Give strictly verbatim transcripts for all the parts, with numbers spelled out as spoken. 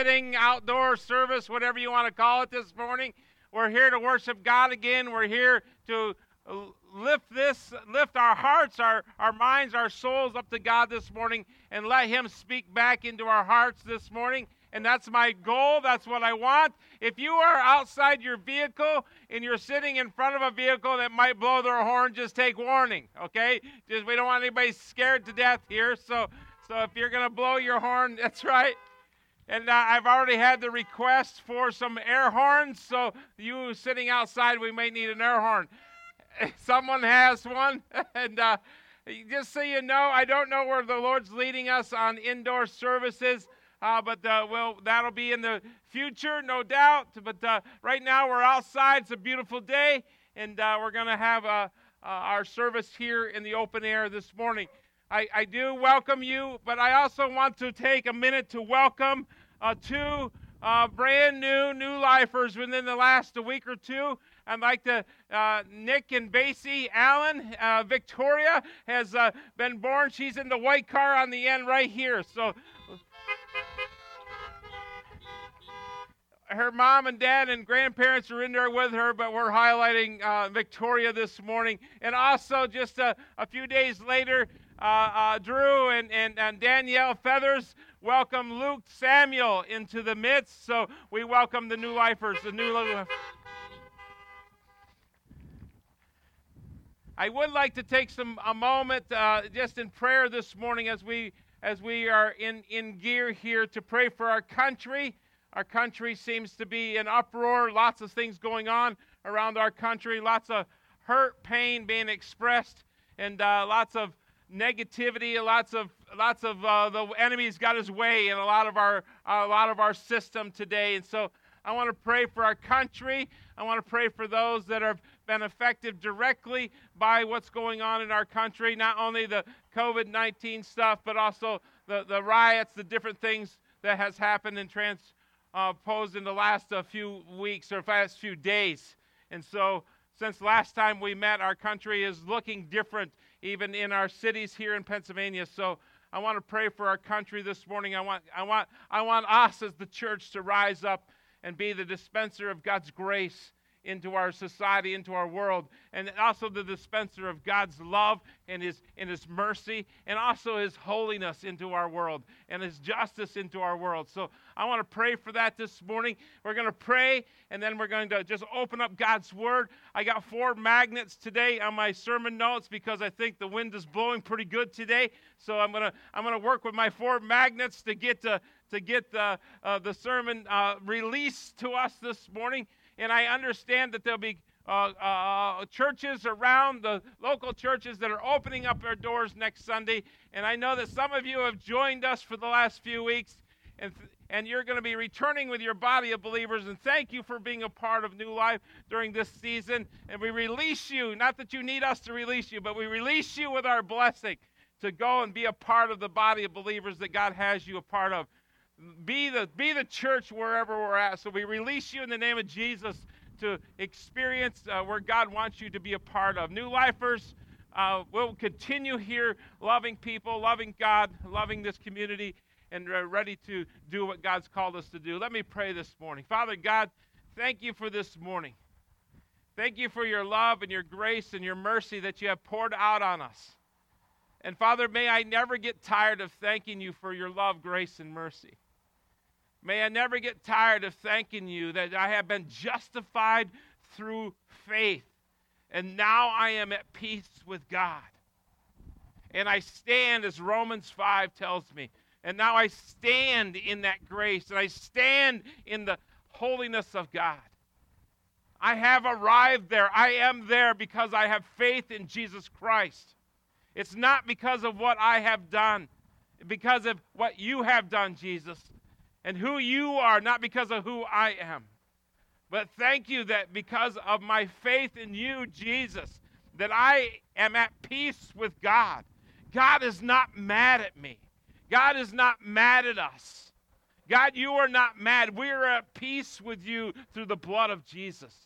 Outdoor service, whatever you want to call it this morning. We're here to worship God again. We're here to lift this, lift our hearts, our, our minds, our souls up to God this morning and let Him speak back into our hearts this morning. And that's my goal. That's what I want. If you are outside your vehicle and you're sitting in front of a vehicle that might blow their horn, just take warning, okay? Just we don't want anybody scared to death here. So, so if you're going to blow your horn, that's right. And uh, I've already had the request for some air horns, so you sitting outside, we may need an air horn. Someone has one, and uh, just so you know, I don't know where the Lord's leading us on indoor services, uh, but uh, well, that'll be in the future, no doubt. But uh, right now, we're outside. It's a beautiful day, and uh, we're going to have uh, uh, our service here in the open air this morning. I, I do welcome you, but I also want to take a minute to welcome uh, two uh, brand new new lifers within the last a week or two. I'd like to, uh, Nick and Basie Allen. Uh, Victoria has uh, been born. She's in the white car on the end right here. So her mom and dad and grandparents are in there with her, but we're highlighting uh, Victoria this morning. And also just a, a few days later, Uh, uh, Drew and, and, and Danielle Feathers welcome Luke Samuel into the midst. So we welcome the new lifers, the new lifers. I would like to take some a moment uh, just in prayer this morning as we as we are in, in gear here to pray for our country. Our country seems to be in uproar, lots of things going on around our country, lots of hurt, pain being expressed, and uh, lots of negativity, lots of lots of uh, the enemy's got his way in a lot of our uh, a lot of our system today. And so I want to pray for our country. I want to pray for those that have been affected directly by what's going on in our country, not only the covid nineteen stuff, but also the, the riots, the different things that has happened and transposed uh, in the last uh, few weeks or last few days. And so since last time we met, our country is looking different, even in our cities here in Pennsylvania. So I want to pray for our country this morning. I want, I want, I want us as the church to rise up and be the dispenser of God's grace into our society, into our world, and also the dispenser of God's love and His and His mercy, and also His holiness into our world, and His justice into our world. So I want to pray for that this morning. We're going to pray, and then we're going to just open up God's Word. I got four magnets today on my sermon notes because I think the wind is blowing pretty good today. So I'm gonna I'm gonna work with my four magnets to get to to get the uh, the sermon uh, released to us this morning. And I understand that there'll be uh, uh, churches around, the local churches that are opening up their doors next Sunday. And I know that some of you have joined us for the last few weeks, and th- and you're going to be returning with your body of believers. And thank you for being a part of New Life during this season. And we release you, not that you need us to release you, but we release you with our blessing to go and be a part of the body of believers that God has you a part of. Be the be the church wherever we're at. So we release you in the name of Jesus to experience uh, where God wants you to be a part of. New Lifers uh, will continue here loving people, loving God, loving this community, and uh, ready to do what God's called us to do. Let me pray this morning. Father God, thank you for this morning. Thank you for your love and your grace and your mercy that you have poured out on us. And Father, may I never get tired of thanking you for your love, grace, and mercy. May I never get tired of thanking you that I have been justified through faith, and now I am at peace with God. And I stand, as Romans five tells me, and now I stand in that grace, and I stand in the holiness of God. I have arrived there. I am there because I have faith in Jesus Christ. It's not because of what I have done, because of what you have done, Jesus, and who you are, not because of who I am. But thank you that because of my faith in you, Jesus, that I am at peace with God. God is not mad at me. God is not mad at us. God, you are not mad. We are at peace with you through the blood of Jesus.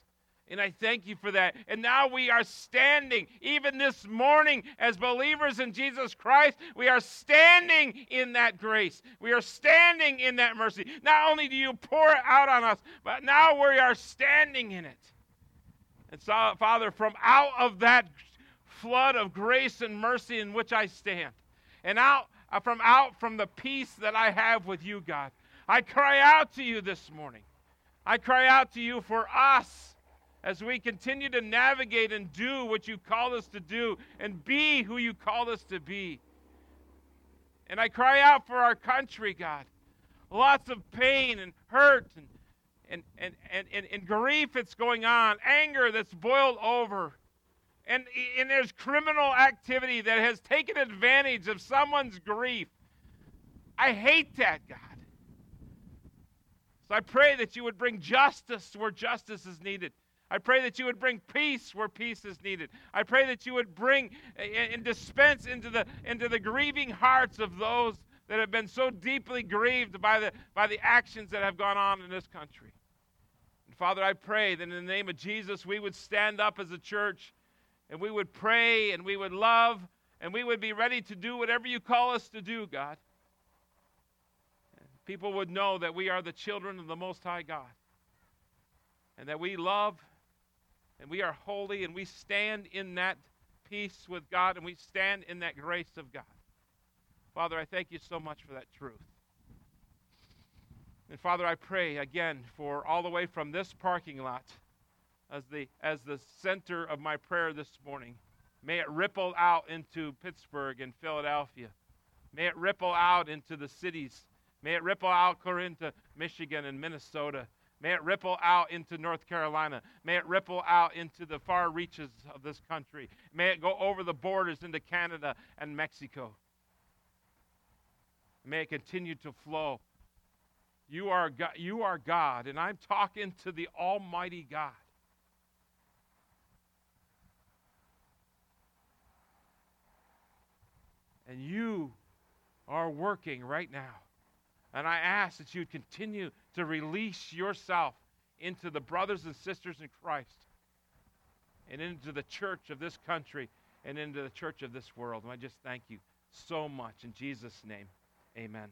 And I thank you for that. And now we are standing, even this morning, as believers in Jesus Christ, we are standing in that grace. We are standing in that mercy. Not only do you pour it out on us, but now we are standing in it. And so, Father, from out of that flood of grace and mercy in which I stand, and out uh, from out from the peace that I have with you, God, I cry out to you this morning. I cry out to you for us, as we continue to navigate and do what you called us to do and be who you called us to be. And I cry out for our country, God. Lots of pain and hurt and, and, and, and, and, and grief that's going on, anger that's boiled over. And, and there's criminal activity that has taken advantage of someone's grief. I hate that, God. So I pray that you would bring justice where justice is needed. I pray that you would bring peace where peace is needed. I pray that you would bring and dispense into the into the grieving hearts of those that have been so deeply grieved by the by the actions that have gone on in this country. And Father, I pray that in the name of Jesus we would stand up as a church and we would pray and we would love and we would be ready to do whatever you call us to do, God. And people would know that we are the children of the Most High God and that we love and we are holy, and we stand in that peace with God, and we stand in that grace of God. Father, I thank you so much for that truth. And Father, I pray again for all the way from this parking lot as the as the center of my prayer this morning. May it ripple out into Pittsburgh and Philadelphia. May it ripple out into the cities. May it ripple out clear into Michigan and Minnesota. May it ripple out into North Carolina. May it ripple out into the far reaches of this country. May it go over the borders into Canada and Mexico. May it continue to flow. You are God, you are God, and I'm talking to the Almighty God. And you are working right now. And I ask that you would continue to release yourself into the brothers and sisters in Christ and into the church of this country and into the church of this world. And I just thank you so much. In Jesus' name, amen.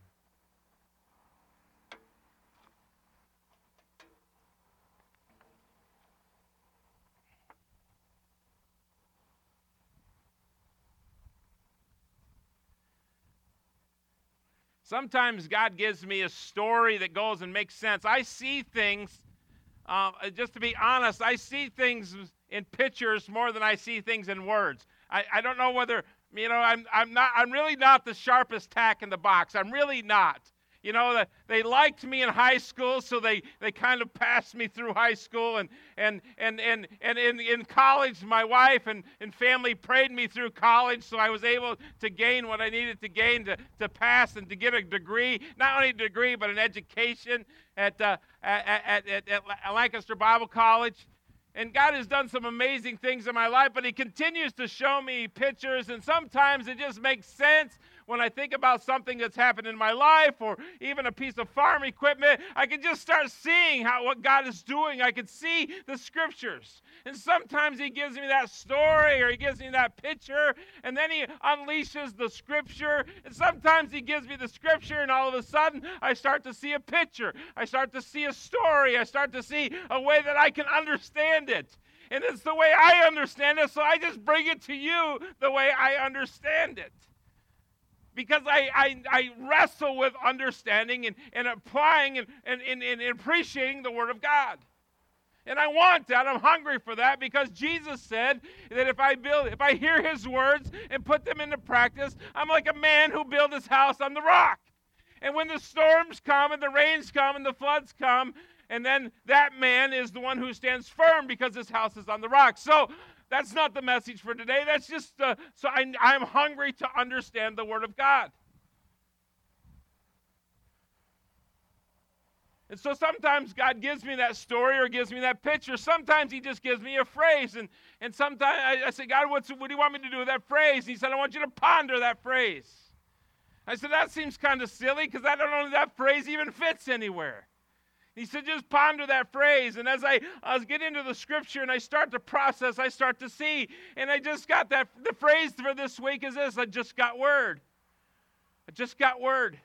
Sometimes God gives me a story that goes and makes sense. I see things, uh, just to be honest, I see things in pictures more than I see things in words. I, I don't know whether, you know, I'm I'm not I'm really not the sharpest tack in the box. I'm really not. You know, they liked me in high school, so they, they kind of passed me through high school. And and and and, and in, in college, my wife and, and family prayed me through college, so I was able to gain what I needed to gain to, to pass and to get a degree, not only a degree, but an education at, uh, at, at, at, at Lancaster Bible College. And God has done some amazing things in my life, but he continues to show me pictures, and sometimes it just makes sense when I think about something that's happened in my life or even a piece of farm equipment. I can just start seeing how what God is doing. I can see the scriptures. And sometimes he gives me that story or he gives me that picture, and then he unleashes the scripture. And sometimes he gives me the scripture, and all of a sudden I start to see a picture. I start to see a story. I start to see a way that I can understand it. And it's the way I understand it, so I just bring it to you the way I understand it. Because I, I, I wrestle with understanding and, and applying and, and, and, and appreciating the Word of God. And I want that. I'm hungry for that because Jesus said that if I build, if I hear his words and put them into practice, I'm like a man who built his house on the rock. And when the storms come and the rains come and the floods come, and then that man is the one who stands firm because his house is on the rock. So that's not the message for today. That's just, uh, so I, I'm hungry to understand the Word of God. And so sometimes God gives me that story or gives me that picture. Sometimes he just gives me a phrase. And, and sometimes I, I say, God, what's, what do you want me to do with that phrase? He said, I want you to ponder that phrase. I said, that seems kind of silly because I don't know if that phrase even fits anywhere. He said, just ponder that phrase. And as I, I was getting into the scripture and I start to process, I start to see. And I just got that, the phrase for this week is this: I just got word. I just got word.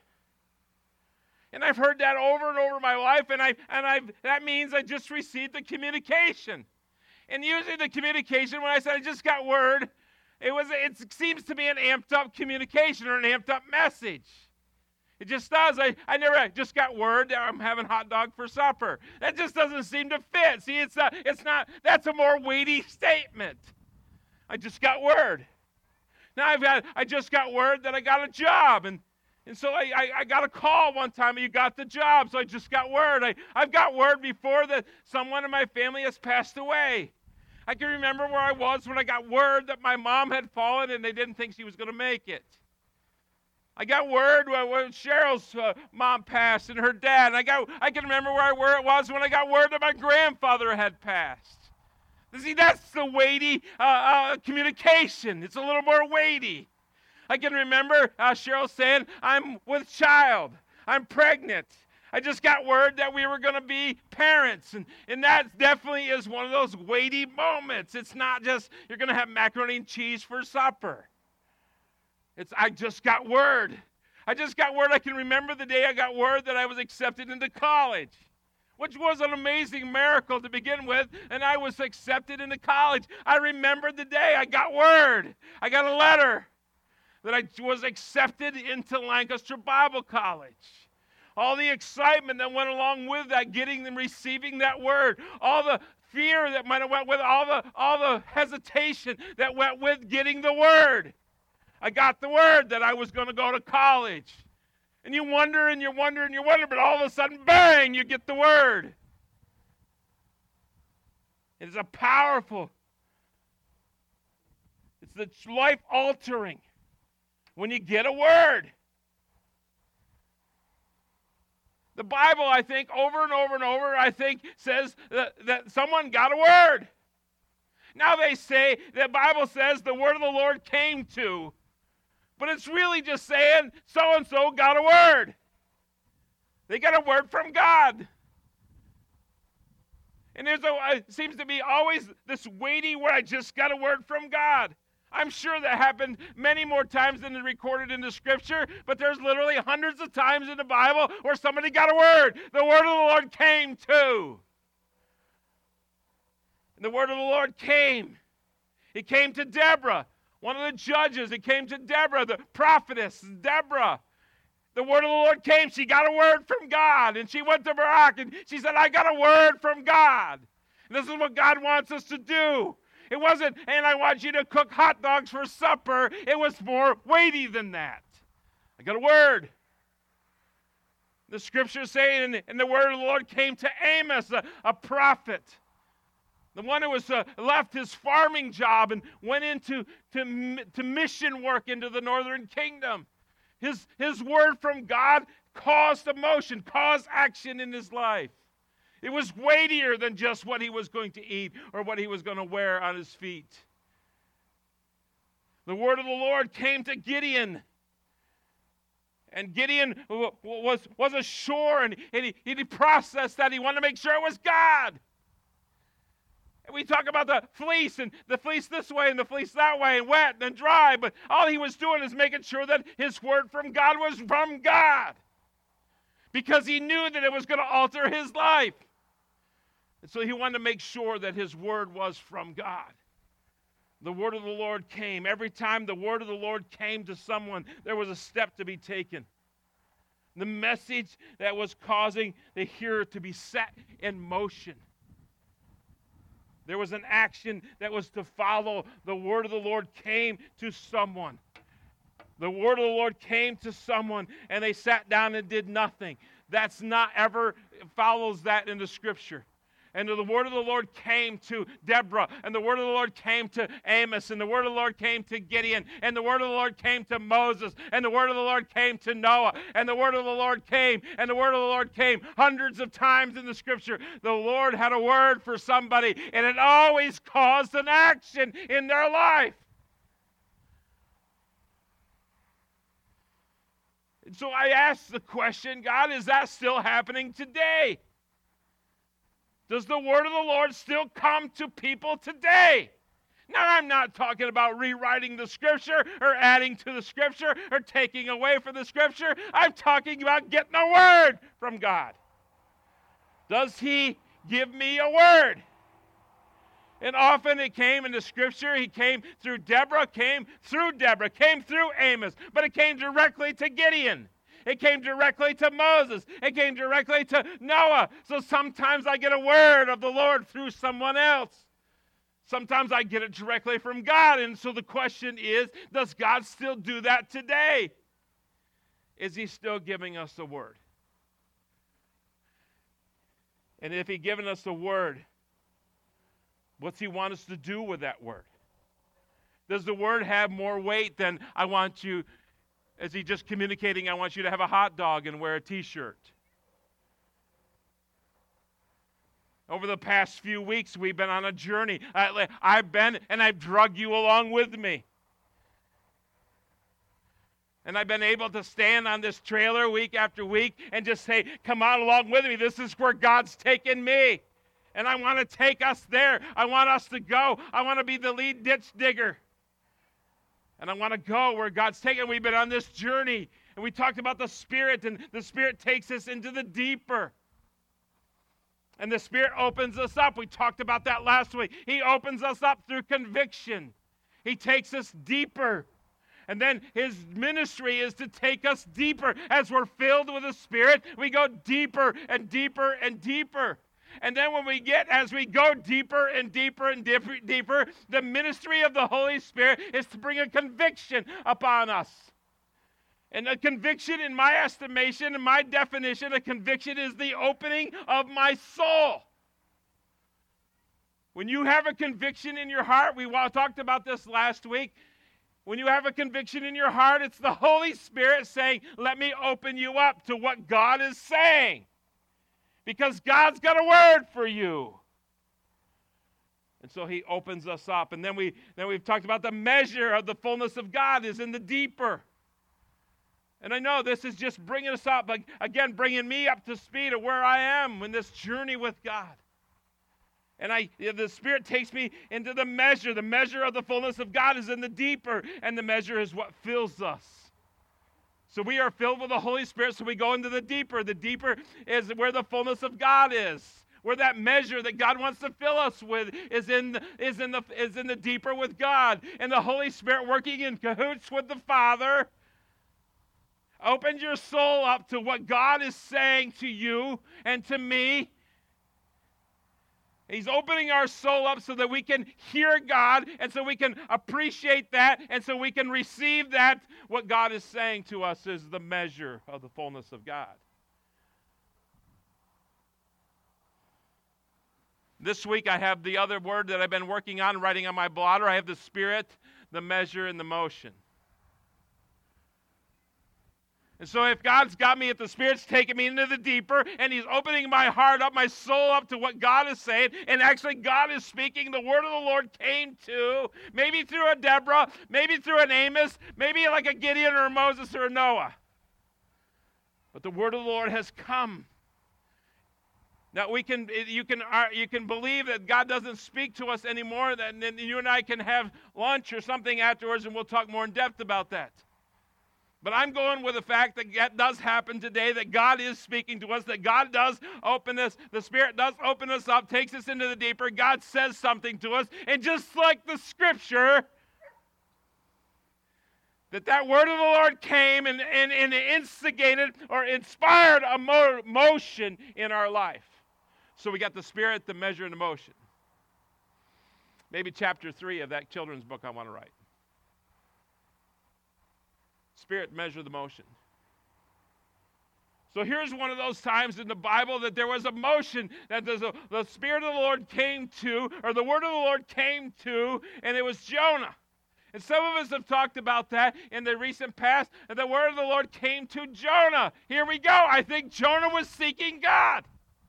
And I've heard that over and over my life, and I and I that means I just received the communication. And usually the communication, when I said I just got word, it was it seems to be an amped up communication or an amped up message. It just does. I, I never I just got word that I'm having hot dog for supper. That just doesn't seem to fit. See, it's not, it's not, that's a more weighty statement. I just got word. Now I've got, I just got word that I got a job. And, and so I, I, I got a call one time and you got the job. So I just got word. I, I've got word before that someone in my family has passed away. I can remember where I was when I got word that my mom had fallen and they didn't think she was going to make it. I got word when, when Cheryl's uh, mom passed and her dad. And I got I can remember where I where it was when I got word that my grandfather had passed. See, that's the weighty uh, uh, communication. It's a little more weighty. I can remember uh, Cheryl saying, "I'm with child. I'm pregnant." I just got word that we were going to be parents. And, and that definitely is one of those weighty moments. It's not just you're going to have macaroni and cheese for supper. It's, I just got word. I just got word. I can remember the day I got word that I was accepted into college, which was an amazing miracle to begin with, and I was accepted into college. I remembered the day I got word. I got a letter that I was accepted into Lancaster Bible College. All the excitement that went along with that, getting and receiving that word, all the fear that might have went with, all the, all the hesitation that went with getting the word. I got the word that I was going to go to college. And you wonder and you wonder and you wonder, but all of a sudden, bang, you get the word. It is a powerful, it's the life-altering when you get a word. The Bible, I think, over and over and over, I think, says that, that someone got a word. Now they say, the Bible says the word of the Lord came to. But it's really just saying so-and-so got a word. They got a word from God. And there's a, it seems to be always this weighty where I just got a word from God. I'm sure that happened many more times than is recorded in the Scripture, but there's literally hundreds of times in the Bible where somebody got a word. The word of the Lord came to. And the word of the Lord came. It came to Deborah. One of the judges, it came to Deborah, the prophetess, Deborah. The word of the Lord came. She got a word from God. And she went to Barak and she said, I got a word from God. And this is what God wants us to do. It wasn't, and I want you to cook hot dogs for supper. It was more weighty than that. I got a word. The scriptures say, and, and the word of the Lord came to Amos, a, a prophet. The one who was uh, left his farming job and went into to, to mission work into the northern kingdom. His, his word from God caused emotion, caused action in his life. It was weightier than just what he was going to eat or what he was going to wear on his feet. The word of the Lord came to Gideon. And Gideon was, was ashore, and, and he, he processed that. He wanted to make sure it was God. And we talk about the fleece, and the fleece this way and the fleece that way, and wet and dry, but all he was doing is making sure that his word from God was from God. Because he knew that it was going to alter his life. And so he wanted to make sure that his word was from God. The word of the Lord came. Every time the word of the Lord came to someone, there was a step to be taken. The message that was causing the hearer to be set in motion. There was an action that was to follow. The word of the Lord came to someone. The word of the Lord came to someone, and they sat down and did nothing. That's not ever follows that in the Scripture. And the word of the Lord came to Deborah, and the word of the Lord came to Amos, and the word of the Lord came to Gideon, and the word of the Lord came to Moses, and the word of the Lord came to Noah, and the word of the Lord came, and the word of the Lord came hundreds of times in the Scripture. The Lord had a word for somebody, and it always caused an action in their life. And so I asked the question, God, is that still happening today? Does the word of the Lord still come to people today? Now, I'm not talking about rewriting the Scripture or adding to the Scripture or taking away from the Scripture. I'm talking about getting a word from God. Does He give me a word? And often it came in the Scripture. He came through Deborah, came through Deborah, came through Amos, but it came directly to Gideon. It came directly to Moses. It came directly to Noah. So sometimes I get a word of the Lord through someone else. Sometimes I get it directly from God. And so the question is, does God still do that today? Is He still giving us the word? And if He's given us the word, what's He want us to do with that word? Does the word have more weight than I want you, is He just communicating, I want you to have a hot dog and wear a t-shirt? Over the past few weeks, we've been on a journey. I, I've been, and I've drug you along with me. And I've been able to stand on this trailer week after week and just say, come on along with me. This is where God's taken me. And I want to take us there. I want us to go. I want to be the lead ditch digger. And I want to go where God's taken. We've been on this journey. And we talked about the Spirit, and the Spirit takes us into the deeper. And the Spirit opens us up. We talked about that last week. He opens us up through conviction. He takes us deeper. And then His ministry is to take us deeper. As we're filled with the Spirit, we go deeper and deeper and deeper. And then when we get, as we go deeper and deeper and deeper, deeper, the ministry of the Holy Spirit is to bring a conviction upon us. And a conviction, in my estimation, in my definition, a conviction is the opening of my soul. When you have a conviction in your heart, we talked about this last week. When you have a conviction in your heart, it's the Holy Spirit saying, let me open you up to what God is saying. Because God's got a word for you. And so He opens us up. And then, we, then we've talked about the measure of the fullness of God is in the deeper. And I know this is just bringing us up, but again, bringing me up to speed of where I am in this journey with God. And I, the Spirit takes me into the measure. The measure of the fullness of God is in the deeper, and the measure is what fills us. So we are filled with the Holy Spirit, so we go into the deeper. The deeper is where the fullness of God is. Where that measure that God wants to fill us with is in, is in, the, is in the deeper with God. And the Holy Spirit working in cahoots with the Father. Open your soul up to what God is saying to you and to me. He's opening our soul up so that we can hear God and so we can appreciate that and so we can receive that. What God is saying to us is the measure of the fullness of God. This week I have the other word that I've been working on, writing on my blotter. I have the Spirit, the measure, and the motion. And so if God's got me, if the Spirit's taking me into the deeper, and He's opening my heart up, my soul up to what God is saying, and actually God is speaking, the word of the Lord came to, maybe through a Deborah, maybe through an Amos, maybe like a Gideon or a Moses or a Noah. But the word of the Lord has come. Now we can, you can, you can believe that God doesn't speak to us anymore, and then you and I can have lunch or something afterwards, and we'll talk more in depth about that. But I'm going with the fact that that does happen today, that God is speaking to us, that God does open us, the Spirit does open us up, takes us into the deeper. God says something to us. And just like the Scripture, that that word of the Lord came and, and, and instigated or inspired a mo- motion in our life. So we got the Spirit, the measure, and the motion. Maybe chapter three of that children's book I want to write. Spirit, measure the motion. So here's one of those times in the Bible that there was a motion that the, the Spirit of the Lord came to, or the word of the Lord came to, and it was Jonah. And some of us have talked about that in the recent past, and the word of the Lord came to Jonah. Here we go. I think Jonah was seeking God.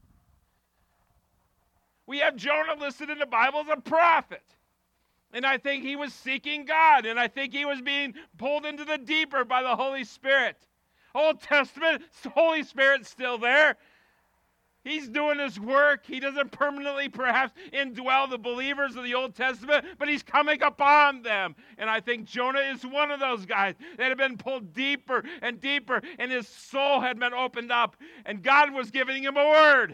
We have Jonah listed in the Bible as a prophet. And I think he was seeking God, and I think he was being pulled into the deeper by the Holy Spirit. Old Testament, Holy Spirit's still there. He's doing his work. He doesn't permanently perhaps indwell the believers of the Old Testament, but he's coming upon them. And I think Jonah is one of those guys that had been pulled deeper and deeper, and his soul had been opened up, and God was giving him a word.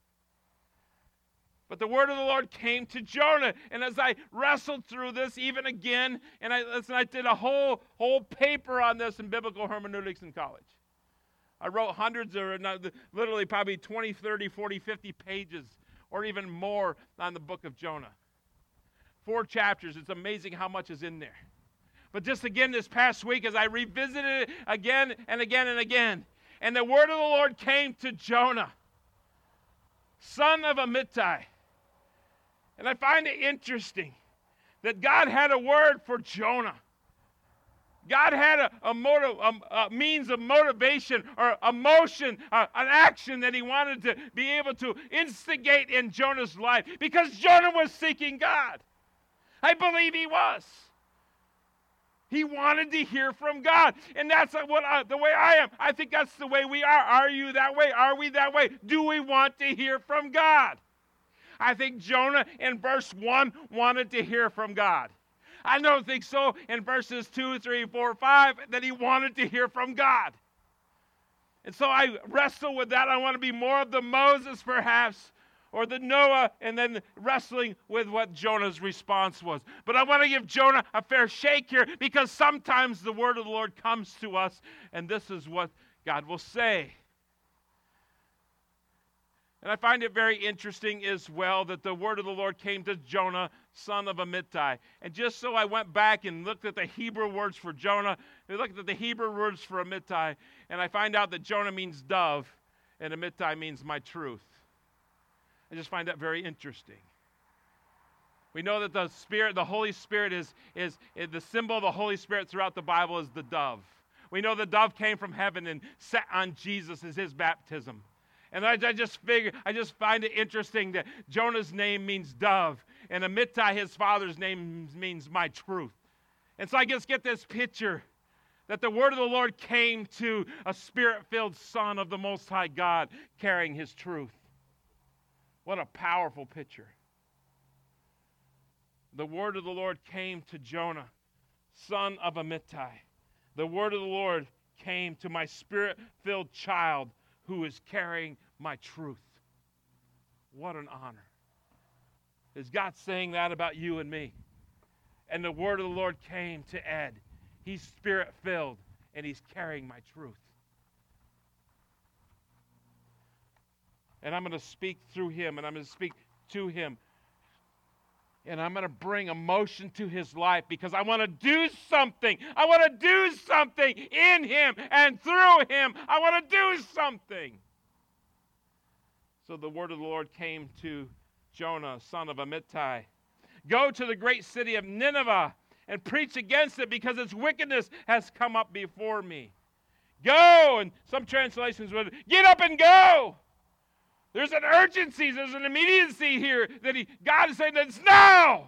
But the word of the Lord came to Jonah. And as I wrestled through this even again, and I, listen, I did a whole, whole paper on this in biblical hermeneutics in college. I wrote hundreds or literally probably twenty, thirty, forty, fifty pages or even more on the book of Jonah. Four chapters. It's amazing how much is in there. But just again this past week as I revisited it again and again and again, and the word of the Lord came to Jonah, son of Amittai. And I find it interesting that God had a word for Jonah. God had a, a, motive, a, a means of motivation or emotion, uh, an action that he wanted to be able to instigate in Jonah's life because Jonah was seeking God. I believe he was. He wanted to hear from God. And that's what I, the way I am. I think that's the way we are. Are you that way? Are we that way? Do we want to hear from God? I think Jonah in verse one wanted to hear from God. I don't think so in verses two, three, four, five that he wanted to hear from God. And so I wrestle with that. I want to be more of the Moses perhaps or the Noah and then wrestling with what Jonah's response was. But I want to give Jonah a fair shake here because sometimes the word of the Lord comes to us and this is what God will say. And I find it very interesting as well that the word of the Lord came to Jonah, son of Amittai. And just so I went back and looked at the Hebrew words for Jonah, I looked at the Hebrew words for Amittai, and I find out that Jonah means dove, and Amittai means my truth. I just find that very interesting. We know that the Spirit, the Holy Spirit is, is, is the symbol of the Holy Spirit throughout the Bible is the dove. We know the dove came from heaven and sat on Jesus as his baptism. And I, I just figure, I just find it interesting that Jonah's name means dove, and Amittai, his father's name, means my truth. And so I just get this picture that the word of the Lord came to a spirit-filled son of the Most High God carrying his truth. What a powerful picture. The word of the Lord came to Jonah, son of Amittai. The word of the Lord came to my spirit-filled child who is carrying my truth. What an honor. Is God saying that about you and me? And the word of the Lord came to Ed. He's spirit-filled, and he's carrying my truth. And I'm going to speak through him, and I'm going to speak to him. And I'm going to bring emotion to his life because I want to do something. I want to do something in him and through him. I want to do something. So the word of the Lord came to Jonah, son of Amittai. Go to the great city of Nineveh and preach against it because its wickedness has come up before me. Go, and some translations would, get up and go. There's an urgency, there's an immediacy here that he, God is saying that it's now.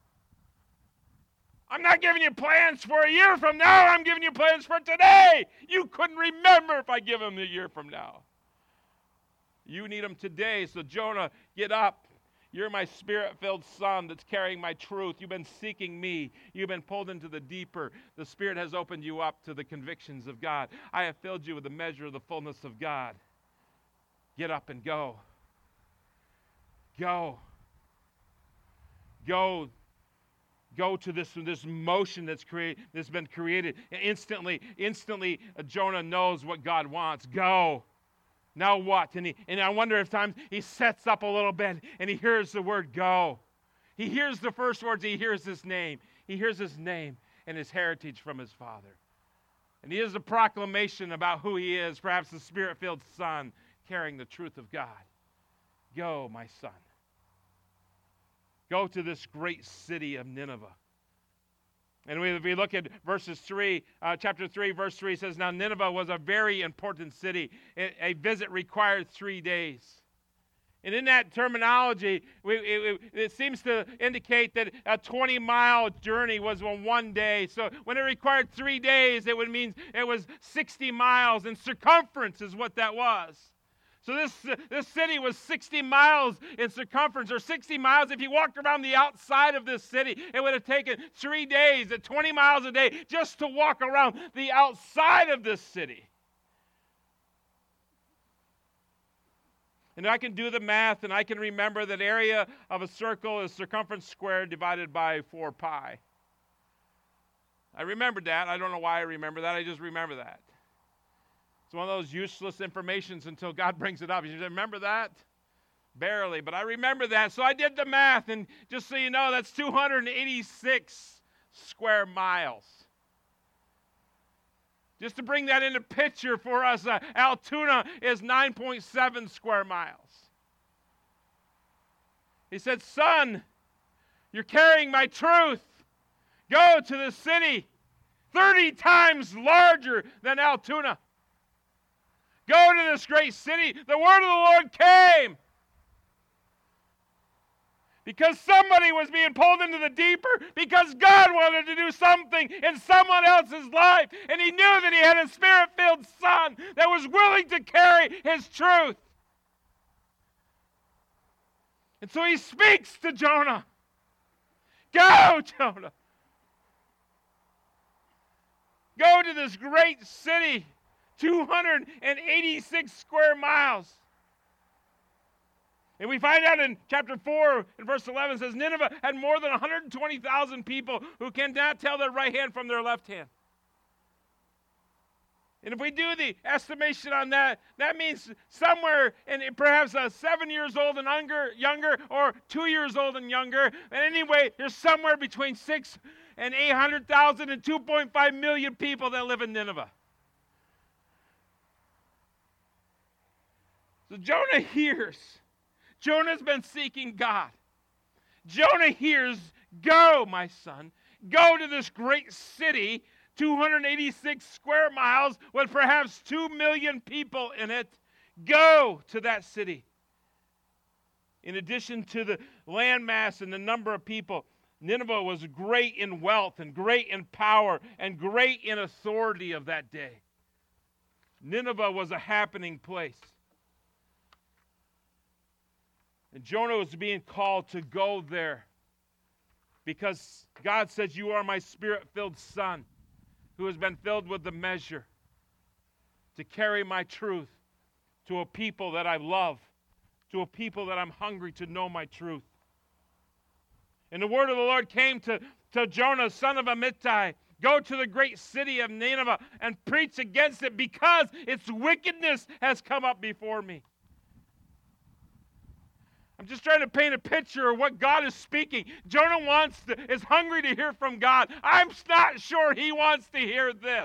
I'm not giving you plans for a year from now. I'm giving you plans for today. You couldn't remember if I give them a year from now. You need them today. So Jonah, get up. You're my spirit-filled son that's carrying my truth. You've been seeking me. You've been pulled into the deeper. The Spirit has opened you up to the convictions of God. I have filled you with the measure of the fullness of God. Get up and go. Go. Go. Go to this, this motion that's create, that's been created. And instantly, instantly, uh, Jonah knows what God wants. Go. Now what? And, he, and I wonder if times he sets up a little bit and he hears the word go. He hears the first words. He hears his name. He hears his name and his heritage from his father. And he hears a proclamation about who he is, perhaps the Spirit-filled son carrying the truth of God. Go, my son. Go to this great city of Nineveh. And we, if we look at verses three, uh, chapter three, verse three says, now Nineveh was a very important city. A, a visit required three days. And in that terminology, we, it, it seems to indicate that a twenty-mile journey was on one day. So when it required three days, it would mean it was sixty miles in circumference is what that was. So this, this city was sixty miles in circumference, or sixty miles. If you walked around the outside of this city, it would have taken three days at twenty miles a day just to walk around the outside of this city. And I can do the math, and I can remember that area of a circle is circumference squared divided by four pi. I remembered that. I don't know why I remember that. I just remember that. It's one of those useless informations until God brings it up. You remember that? Barely, but I remember that. So I did the math, and just so you know, that's two hundred eighty-six square miles. Just to bring that into picture for us, uh, Altoona is nine point seven square miles. He said, son, you're carrying my truth. Go to the city thirty times larger than Altoona. Go to this great city. The word of the Lord came. Because somebody was being pulled into the deeper, because God wanted to do something in someone else's life. And he knew that he had a spirit-filled son that was willing to carry his truth. And so he speaks to Jonah. Go, Jonah. Go to this great city, two hundred eighty-six square miles. And we find out in chapter four, in verse eleven, it says, Nineveh had more than one hundred twenty thousand people who cannot tell their right hand from their left hand. And if we do the estimation on that, that means somewhere, and perhaps uh, seven years old and younger, younger, or two years old and younger. And anyway, there's somewhere between six and eight hundred thousand and two point five million people that live in Nineveh. So Jonah hears. Jonah's been seeking God. Jonah hears, go, my son. Go to this great city, two hundred eighty-six square miles, with perhaps two million people in it. Go to that city. In addition to the landmass and the number of people, Nineveh was great in wealth and great in power and great in authority of that day. Nineveh was a happening place. And Jonah was being called to go there because God says, you are my spirit-filled son who has been filled with the measure to carry my truth to a people that I love, to a people that I'm hungry to know my truth. And the word of the Lord came to, to Jonah, son of Amittai, go to the great city of Nineveh and preach against it because its wickedness has come up before me. I'm just trying to paint a picture of what God is speaking. Jonah wants to, is hungry to hear from God. I'm not sure he wants to hear this.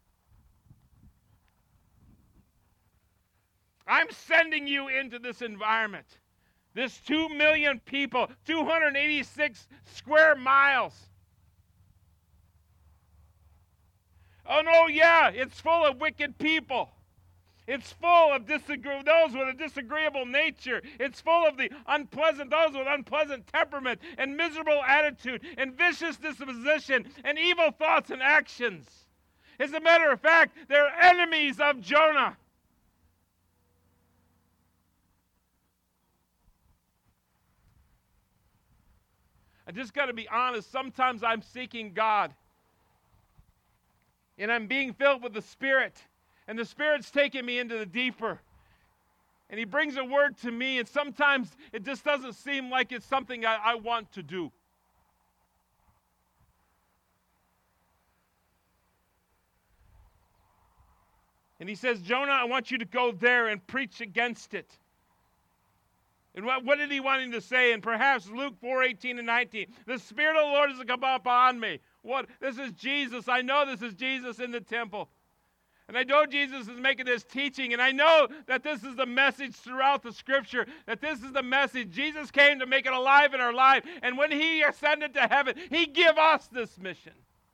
I'm sending you into this environment. This two million people, two hundred eighty-six square miles. Oh no, yeah, it's full of wicked people. It's full of disagree- those with a disagreeable nature. It's full of the unpleasant, those with unpleasant temperament and miserable attitude and vicious disposition and evil thoughts and actions. As a matter of fact, they're enemies of Jonah. I just got to be honest. Sometimes I'm seeking God. And I'm being filled with the Spirit. And the Spirit's taking me into the deeper. And he brings a word to me, and sometimes it just doesn't seem like it's something I, I want to do. And he says, Jonah, I want you to go there and preach against it. And what, what did he want him to say? And perhaps Luke four, eighteen and nineteen. The Spirit of the Lord has come upon me. What? This is Jesus. I know this is Jesus in the temple. And I know Jesus is making this teaching, and I know that this is the message throughout the Scripture, that this is the message. Jesus came to make it alive in our life, and when he ascended to heaven, he gave us this mission.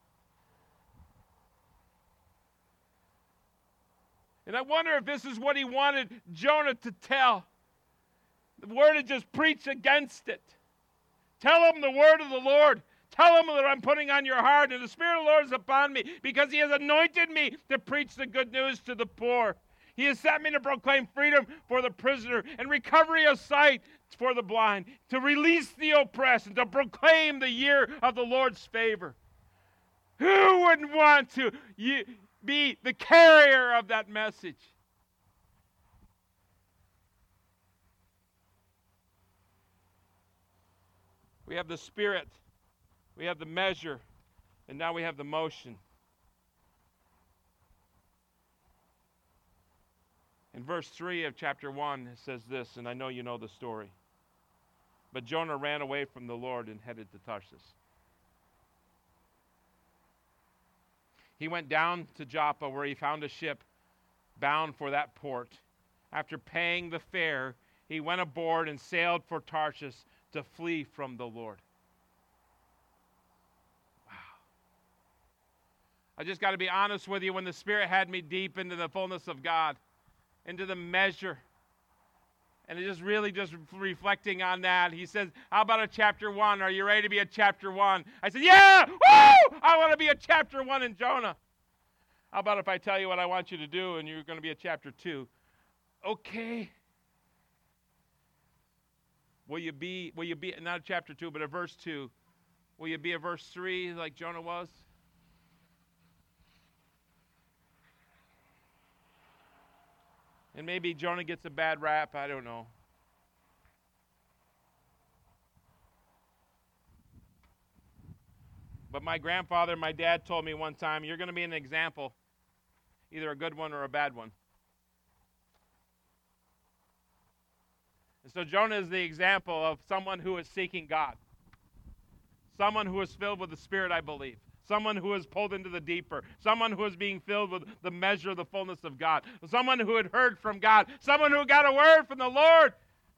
And I wonder if this is what he wanted Jonah to tell. The word is just preach against it. Tell him the word of the Lord. Tell him that I'm putting on your heart, and the Spirit of the Lord is upon me because he has anointed me to preach the good news to the poor. He He has sent me to proclaim freedom for the prisoner and recovery of sight for the blind, to release the oppressed, and to proclaim the year of the Lord's favor. Who wouldn't want to be the carrier of that message? We have the Spirit, we have the measure, and now we have the motion. In verse three of chapter one, it says this, and I know you know the story. But Jonah ran away from the Lord and headed to Tarshish. He went down to Joppa, where he found a ship bound for that port. After paying the fare, he went aboard and sailed for Tarshish to flee from the Lord. Wow. I just got to be honest with you. When the Spirit had me deep into the fullness of God, into the measure, and it just really just reflecting on that, he says, how about a chapter one? Are you ready to be a chapter one? I said, yeah! Woo! I want to be a chapter one in Jonah. How about if I tell you what I want you to do and you're going to be a chapter two? Okay. Will you be, will you be, not a chapter two, but a verse two? Will you be a verse three like Jonah was? And maybe Jonah gets a bad rap, I don't know. But my grandfather, my dad told me one time, you're going to be an example, either a good one or a bad one. And so Jonah is the example of someone who is seeking God. Someone who is filled with the Spirit, I believe. Someone who is pulled into the deeper. Someone who is being filled with the measure of the fullness of God. Someone who had heard from God. Someone who got a word from the Lord.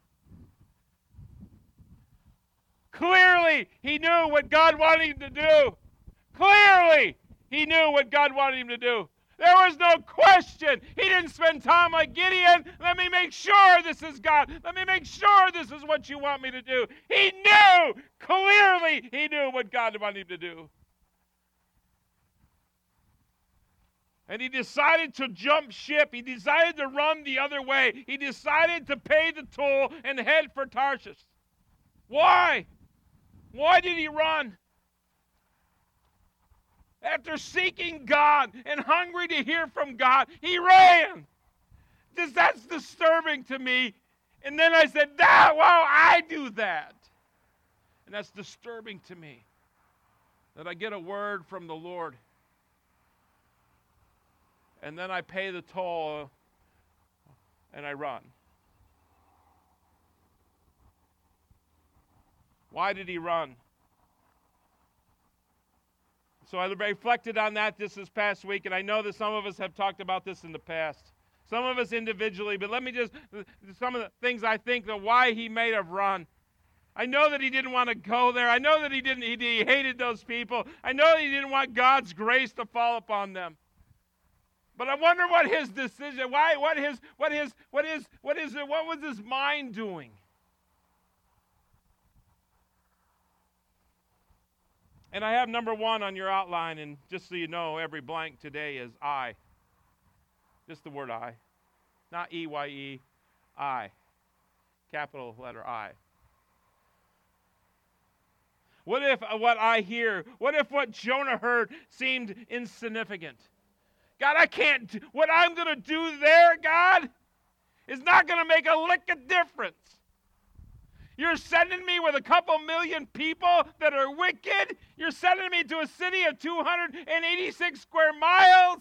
Clearly, he knew what God wanted him to do. Clearly, he knew what God wanted him to do. There was no question. He didn't spend time like Gideon. Let me make sure this is God. Let me make sure this is what you want me to do. He knew. Clearly, he knew what God wanted him to do. And he decided to jump ship. He decided to run the other way. He decided to pay the toll and head for Tarshish. Why? Why did he run? After seeking God and hungry to hear from God, he ran. Just, that's disturbing to me. And then I said, that, wow, I do that. And that's disturbing to me, that I get a word from the Lord, and then I pay the toll, and I run. Why did he run? So I reflected on that this, this past week, and I know that some of us have talked about this in the past. Some of us individually, but let me just, some of the things I think that why he may have run. I know that he didn't want to go there. I know that he didn't, he, he hated those people. I know that he didn't want God's grace to fall upon them. But I wonder what his decision, why, what his, what his, what his, what is it, what was his mind doing? And I have number one on your outline, and just so you know, every blank today is I. Just the word I. Not E Y E, I. Capital letter I. What if what I hear, what if what Jonah heard seemed insignificant? God, I can't, do, what I'm going to do there, God, is not going to make a lick of difference. You're sending me with a couple million people that are wicked. You're sending me to a city of two hundred eighty-six square miles.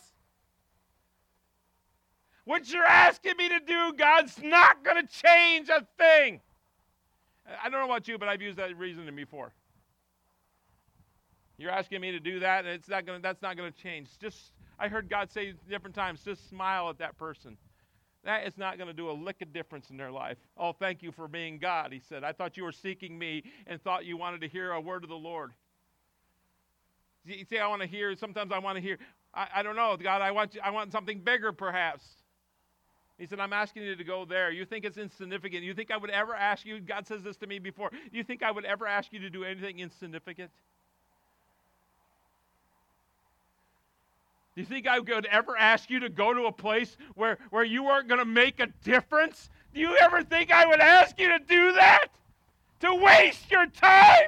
What you're asking me to do, God's not going to change a thing. I don't know about you, but I've used that reasoning before. You're asking me to do that, and it's not going to, that's not going to change. Just, I heard God say different times, just smile at that person. That is not going to do a lick of difference in their life. Oh, thank you for being God, he said. I thought you were seeking me and thought you wanted to hear a word of the Lord. You see, I want to hear, sometimes I want to hear, I, I don't know, God, I want, you, I want something bigger perhaps. He said, I'm asking you to go there. You think it's insignificant. You think I would ever ask you, God says this to me before, do you think I would ever ask you to do anything insignificant? Do you think I would ever ask you to go to a place where, where you weren't going to make a difference? Do you ever think I would ask you to do that? To waste your time?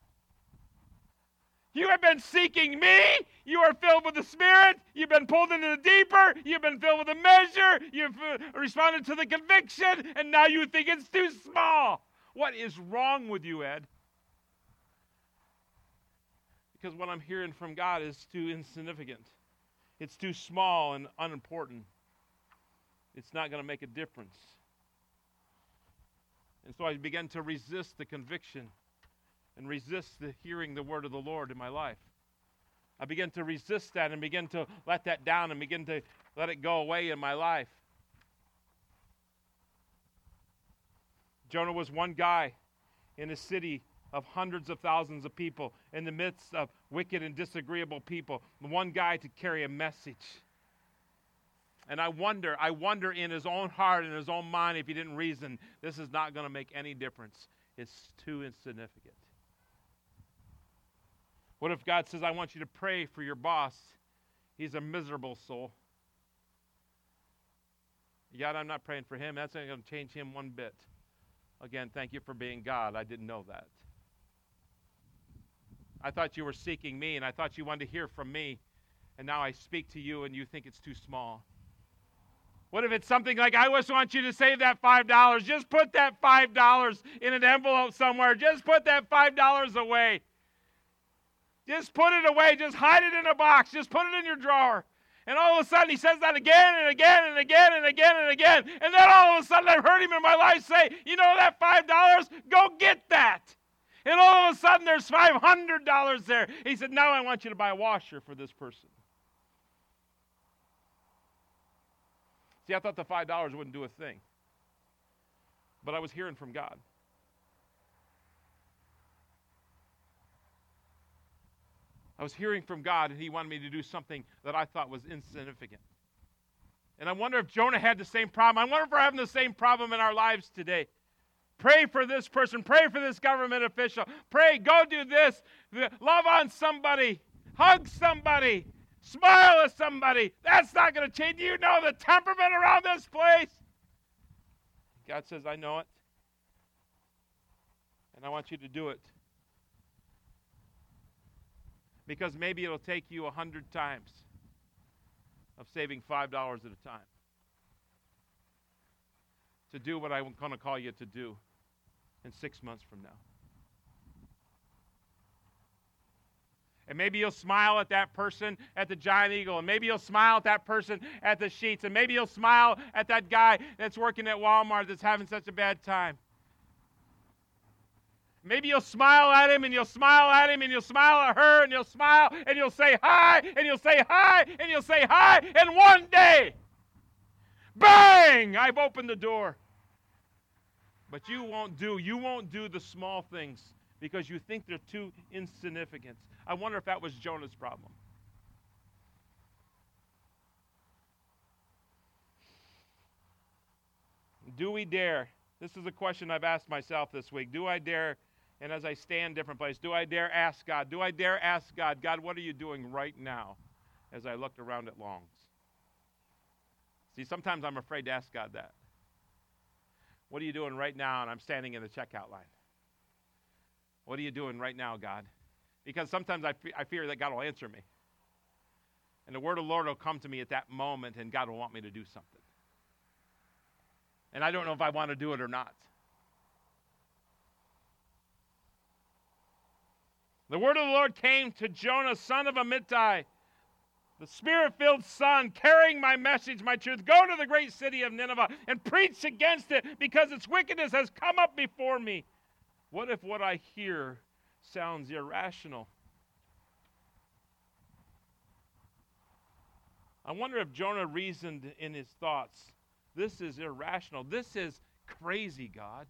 You have been seeking me. You are filled with the Spirit. You've been pulled into the deeper. You've been filled with the measure. You've uh, responded to the conviction, and now you think it's too small. What is wrong with you, Ed? Because what I'm hearing from God is too insignificant. It's too small and unimportant. It's not going to make a difference. And so I began to resist the conviction and resist the hearing the word of the Lord in my life. I began to resist that and begin to let that down and begin to let it go away in my life. Jonah was one guy in a city of hundreds of thousands of people, in the midst of wicked and disagreeable people. One guy to carry a message. And I wonder, I wonder in his own heart, in his own mind, if he didn't reason, this is not going to make any difference. It's too insignificant. What if God says, I want you to pray for your boss? He's a miserable soul. God, I'm not praying for him. That's not going to change him one bit. Again, thank you for being God. I didn't know that. I thought you were seeking me, and I thought you wanted to hear from me, and now I speak to you, and you think it's too small. What if it's something like, I just want you to save that five dollars. Just put that five dollars in an envelope somewhere. Just put that five dollars away. Just put it away. Just hide it in a box. Just put it in your drawer. And all of a sudden, he says that again and again and again and again and again. And then all of a sudden, I've heard him in my life say, you know that five dollars? Go get that. And all of a sudden, there's five hundred dollars there. He said, now I want you to buy a washer for this person. See, I thought the five dollars wouldn't do a thing. But I was hearing from God. I was hearing from God, and he wanted me to do something that I thought was insignificant. And I wonder if Jonah had the same problem. I wonder if we're having the same problem in our lives today. Pray for this person. Pray for this government official. Pray, go do this. Love on somebody. Hug somebody. Smile at somebody. That's not going to change. Do you know the temperament around this place? God says, I know it. And I want you to do it. Because maybe it'll take you a hundred times of saving five dollars at a time to do what I'm going to call you to do in six months from now. And maybe you'll smile at that person at the Giant Eagle, and maybe you'll smile at that person at the Sheets, and maybe you'll smile at that guy that's working at Walmart that's having such a bad time. Maybe you'll smile at him, and you'll smile at him, and you'll smile at her, and you'll smile, and you'll say hi, and you'll say hi, and you'll say hi, and one day, bang, I've opened the door. But you won't do, you won't do the small things because you think they're too insignificant. I wonder if that was Jonah's problem. Do we dare? This is a question I've asked myself this week. Do I dare? And as I stand different places, do I dare ask God? Do I dare ask God, God, what are you doing right now as I look around at Longs? See, sometimes I'm afraid to ask God that. What are you doing right now? And I'm standing in the checkout line. What are you doing right now, God? Because sometimes I, fe- I fear that God will answer me. And the word of the Lord will come to me at that moment, and God will want me to do something. And I don't know if I want to do it or not. The word of the Lord came to Jonah, son of Amittai, the spirit-filled son, carrying my message, my truth. Go to the great city of Nineveh and preach against it, because its wickedness has come up before me. What if what I hear sounds irrational? I wonder if Jonah reasoned in his thoughts, this is irrational. This is crazy, God.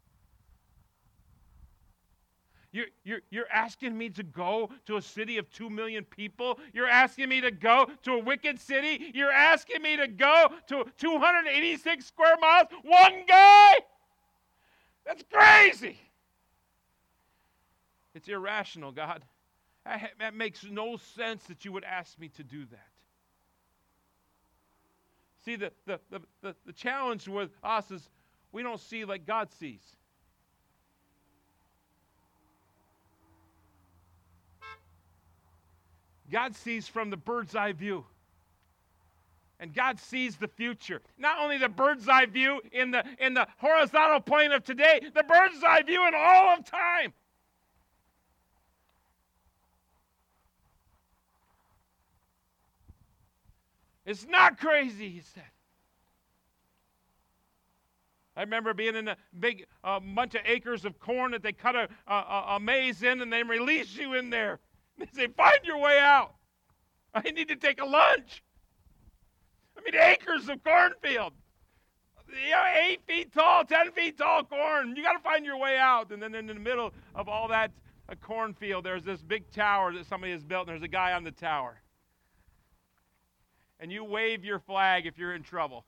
You're, you're, you're asking me to go to a city of two million people? You're asking me to go to a wicked city? You're asking me to go to two hundred eighty-six square miles? One guy? That's crazy. It's irrational, God. That makes no sense that you would ask me to do that. See, the, the, the, the, the challenge with us is we don't see like God sees. God sees from the bird's eye view. And God sees the future. Not only the bird's eye view in the, in the horizontal plane of today, the bird's eye view in all of time. It's not crazy, he said. I remember being in a big uh, bunch of acres of corn that they cut a, a, a maze in and they release you in there. They say, find your way out. I need to take a lunch. I mean, acres of cornfield. You know, eight feet tall, ten feet tall corn. You got to find your way out. And then in the middle of all that a cornfield, there's this big tower that somebody has built, and there's a guy on the tower. And you wave your flag if you're in trouble.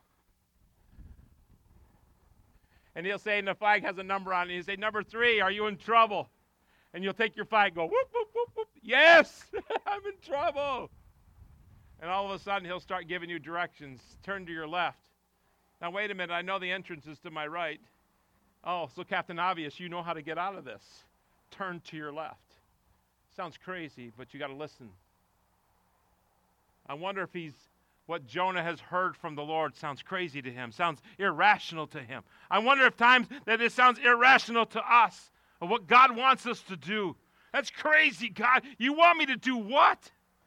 And he'll say, and the flag has a number on it. He'll say, number three, are you in trouble? And you'll take your flag and go, whoop, whoop, whoop, whoop. Yes, I'm in trouble. And all of a sudden, he'll start giving you directions. Turn to your left. Now, wait a minute. I know the entrance is to my right. Oh, so Captain Obvious, you know how to get out of this. Turn to your left. Sounds crazy, but you got to listen. I wonder if he's, what Jonah has heard from the Lord sounds crazy to him, sounds irrational to him. I wonder if times that it sounds irrational to us of what God wants us to do. That's crazy, God. You want me to do what?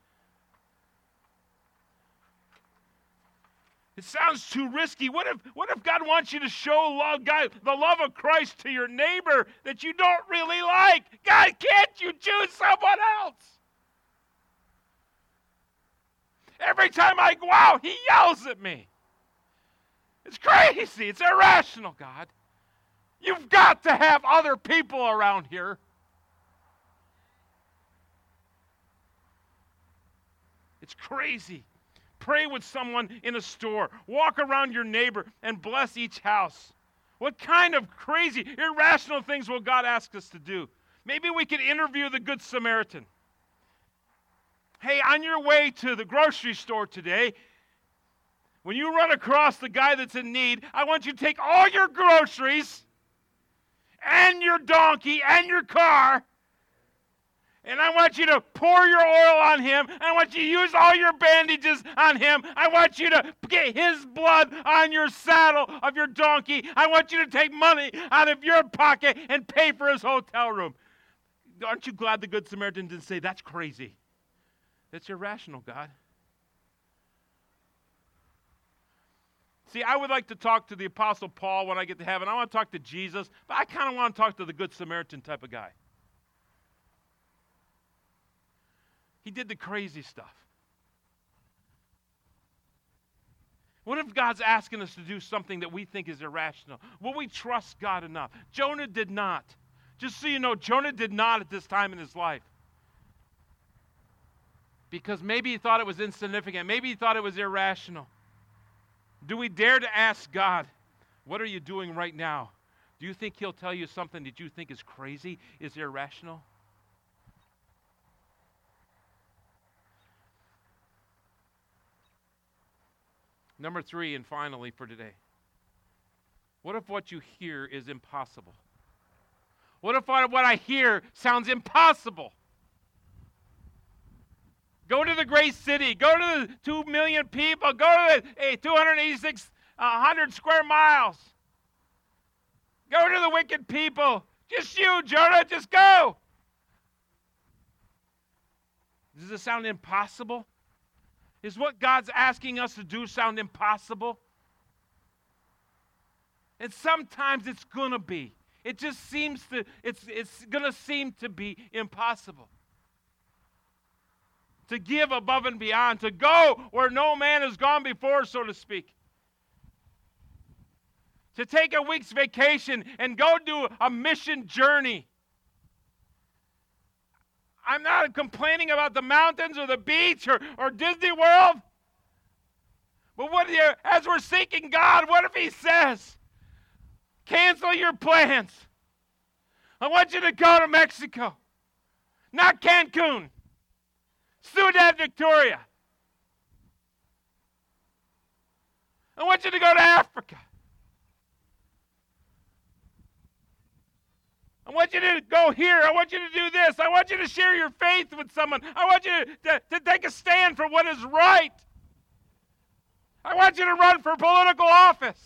It sounds too risky. What if, what if God wants you to show love, God, the love of Christ to your neighbor that you don't really like? God, can't you choose someone else? Every time I go out, he yells at me. It's crazy. It's irrational, God. You've got to have other people around here. It's crazy. Pray with someone in a store. Walk around your neighbor and bless each house. What kind of crazy, irrational things will God ask us to do? Maybe we could interview the Good Samaritan. Hey, on your way to the grocery store today, when you run across the guy that's in need, I want you to take all your groceries and your donkey and your car, and I want you to pour your oil on him. I want you to use all your bandages on him. I want you to get his blood on your saddle of your donkey. I want you to take money out of your pocket and pay for his hotel room. Aren't you glad the Good Samaritan didn't say, that's crazy? That's irrational, God. See, I would like to talk to the Apostle Paul when I get to heaven. I want to talk to Jesus, but I kind of want to talk to the Good Samaritan type of guy. He did the crazy stuff. What if God's asking us to do something that we think is irrational? Will we trust God enough? Jonah did not. Just so you know, Jonah did not at this time in his life. Because maybe he thought it was insignificant. Maybe he thought it was irrational. Do we dare to ask God, what are you doing right now? Do you think he'll tell you something that you think is crazy, is irrational? Number three, and finally for today, what if what you hear is impossible? What if what I hear sounds impossible? Go to the great city. Go to the two million people. Go to the hey, two hundred eighty-six hundred square miles. Go to the wicked people. Just you, Jonah, just go. Does this sound impossible? Is what God's asking us to do sound impossible? And sometimes it's going to be. It just seems to, it's, it's going to seem to be impossible. To give above and beyond, to go where no man has gone before, so to speak. To take a week's vacation and go do a mission journey. I'm not complaining about the mountains or the beach or, or Disney World. But what you, as we're seeking God, what if he says, cancel your plans. I want you to go to Mexico. Not Cancun. Ciudad Victoria. I want you to go to Africa. I want you to go here. I want you to do this. I want you to share your faith with someone. I want you to, to take a stand for what is right. I want you to run for political office.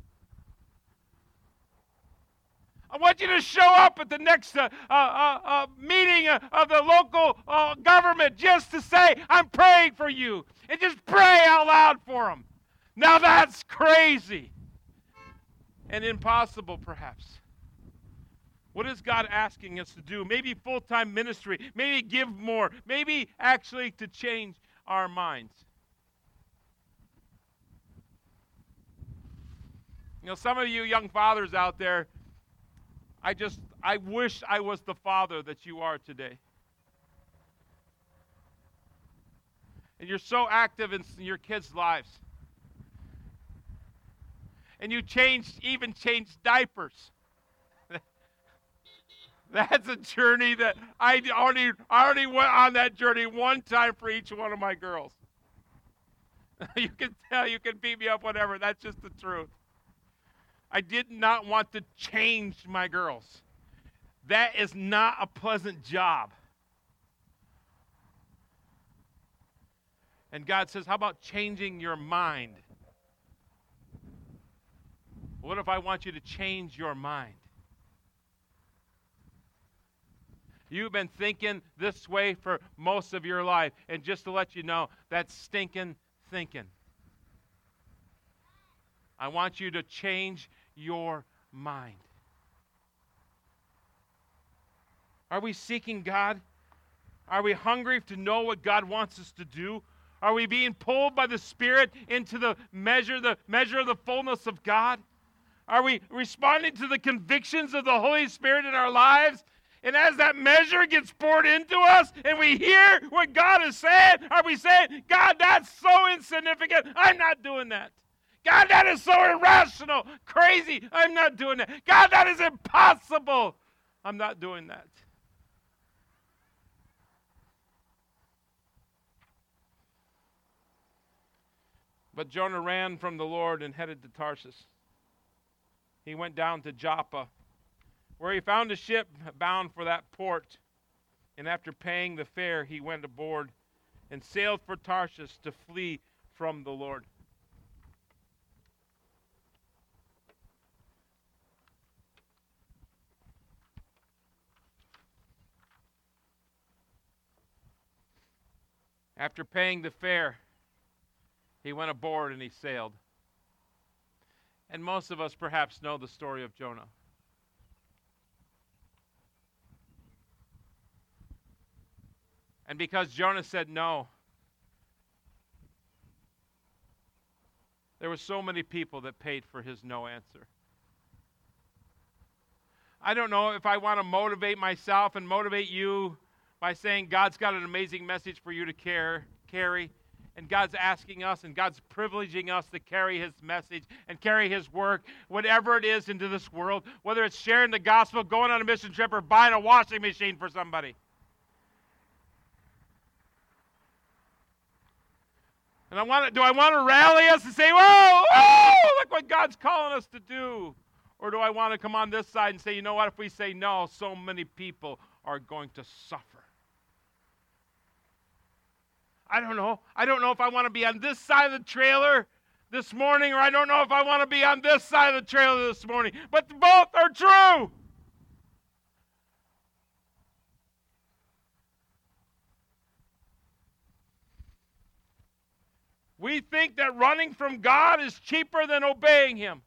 I want you to show up at the next uh, uh, uh, uh, meeting uh, of the local uh, government just to say, I'm praying for you. And just pray out loud for them. Now that's crazy. And impossible, perhaps. What is God asking us to do? Maybe full-time ministry. Maybe give more. Maybe actually to change our minds. You know, some of you young fathers out there, I just, I wish I was the father that you are today. And you're so active in your kids' lives. And you changed, even changed diapers. That's a journey that I already, I already went on that journey one time for each one of my girls. You can tell, you can beat me up, whatever. That's just the truth. I did not want to change my girls. That is not a pleasant job. And God says, how about changing your mind? What if I want you to change your mind? You've been thinking this way for most of your life. And just to let you know, that's stinking thinking. I want you to change your mind. Are we seeking God? Are we hungry to know what God wants us to do? Are we being pulled by the Spirit into the measure, the measure of the fullness of God? Are we responding to the convictions of the Holy Spirit in our lives? And as that measure gets poured into us and we hear what God is saying, are we saying, God, that's so insignificant, I'm not doing that. God, that is so irrational, crazy, I'm not doing that. God, that is impossible, I'm not doing that. But Jonah ran from the Lord and headed to Tarshish. He went down to Joppa, where he found a ship bound for that port. And after paying the fare, he went aboard and sailed for Tarshish to flee from the Lord. After paying the fare, he went aboard and he sailed. And most of us perhaps know the story of Jonah. And because Jonah said no, there were so many people that paid for his no answer. I don't know if I want to motivate myself and motivate you by saying God's got an amazing message for you to care, carry. And God's asking us and God's privileging us to carry his message and carry his work, whatever it is, into this world, whether it's sharing the gospel, going on a mission trip, or buying a washing machine for somebody. And I want to, do I want to rally us and say, whoa, whoa, look what God's calling us to do? Or do I want to come on this side and say, you know what, if we say no, so many people are going to suffer. I don't know. I don't know if I want to be on this side of the trailer this morning, or I don't know if I want to be on this side of the trailer this morning. But both are true. We think that running from God is cheaper than obeying him.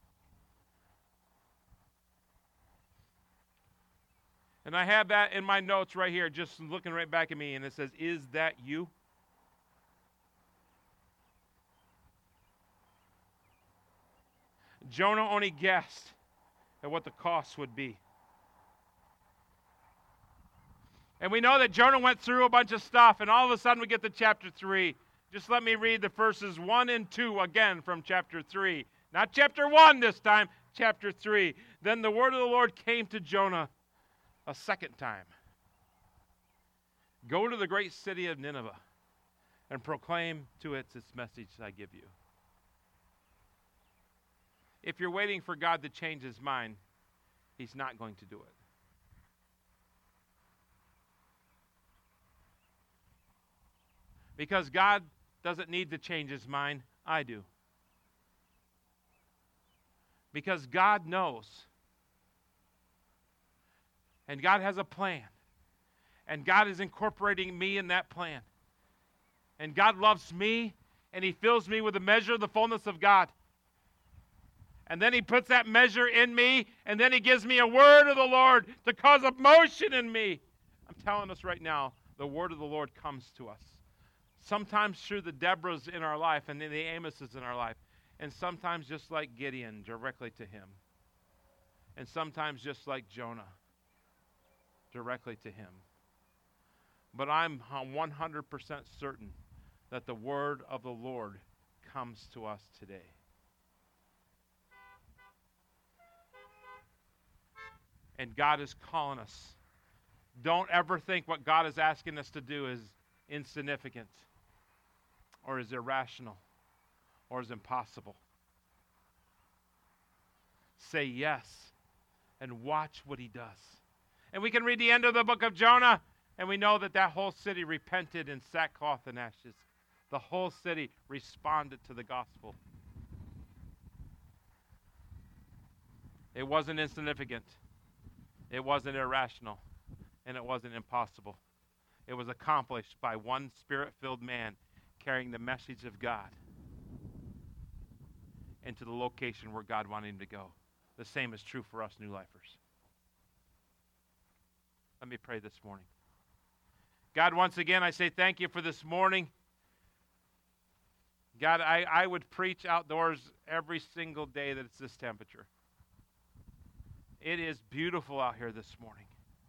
And I have that in my notes right here, just looking right back at me, and it says, is that you? Jonah only guessed at what the cost would be. And we know that Jonah went through a bunch of stuff, and all of a sudden we get to chapter three. Just let me read the verses one and two again from chapter three. Not chapter one this time, chapter three. Then the word of the Lord came to Jonah a second time. Go to the great city of Nineveh and proclaim to it its message I give you. If you're waiting for God to change his mind, he's not going to do it. Because God doesn't need to change his mind, I do. Because God knows. And God has a plan. And God is incorporating me in that plan. And God loves me, and he fills me with a measure of the fullness of God. And then he puts that measure in me, and then he gives me a word of the Lord to cause a motion in me. I'm telling us right now, the word of the Lord comes to us. Sometimes through the Deborahs in our life and the Amoses in our life. And sometimes just like Gideon, directly to him. And sometimes just like Jonah, directly to him. But I'm one hundred percent certain that the word of the Lord comes to us today. And God is calling us. Don't ever think what God is asking us to do is insignificant or is irrational or is impossible. Say yes and watch what he does. And we can read the end of the book of Jonah, and we know that that whole city repented in sackcloth and ashes. The whole city responded to the gospel. It wasn't insignificant. It wasn't irrational. And it wasn't impossible. It was accomplished by one spirit-filled man carrying the message of God into the location where God wanted him to go. The same is true for us New Lifers. Let me pray this morning. God, once again, I say thank you for this morning. God, I, I would preach outdoors every single day that it's this temperature. It is beautiful out here this morning.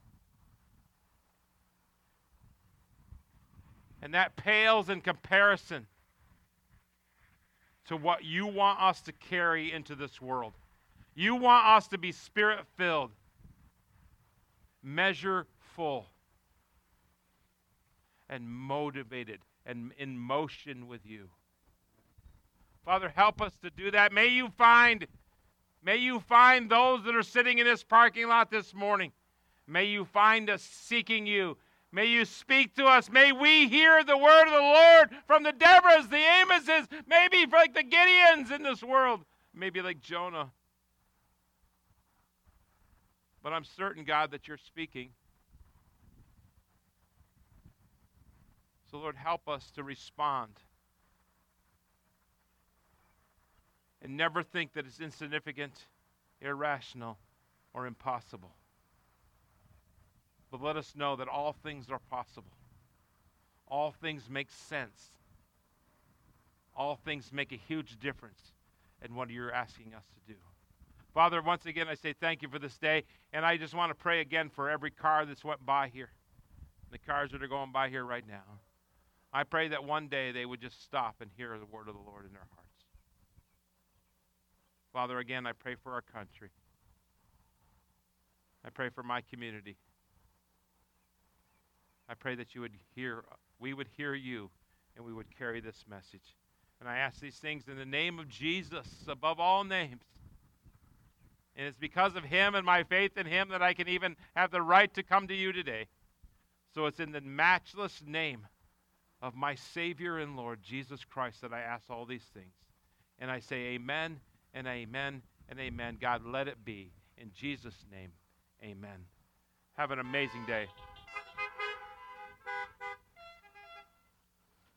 And that pales in comparison to what you want us to carry into this world. You want us to be spirit-filled, measure full, and motivated and in motion with you. Father, help us to do that. May you find, may you find those that are sitting in this parking lot this morning. May you find us seeking you. May you speak to us. May we hear the word of the Lord from the Deborahs, the Amoses, maybe like the Gideons in this world, maybe like Jonah. But I'm certain, God, that you're speaking. So, Lord, help us to respond. And never think that it's insignificant, irrational, or impossible. But let us know that all things are possible. All things make sense. All things make a huge difference in what you're asking us to do. Father, once again, I say thank you for this day. And I just want to pray again for every car that's went by here. The cars that are going by here right now. I pray that one day they would just stop and hear the word of the Lord in their hearts. Father, again, I pray for our country. I pray for my community. I pray that you would hear, we would hear you, and we would carry this message. And I ask these things in the name of Jesus, above all names. And it's because of him and my faith in him that I can even have the right to come to you today. So it's in the matchless name of my Savior and Lord, Jesus Christ, that I ask all these things. And I say amen and amen and amen. God, let it be. In Jesus' name, amen. Have an amazing day.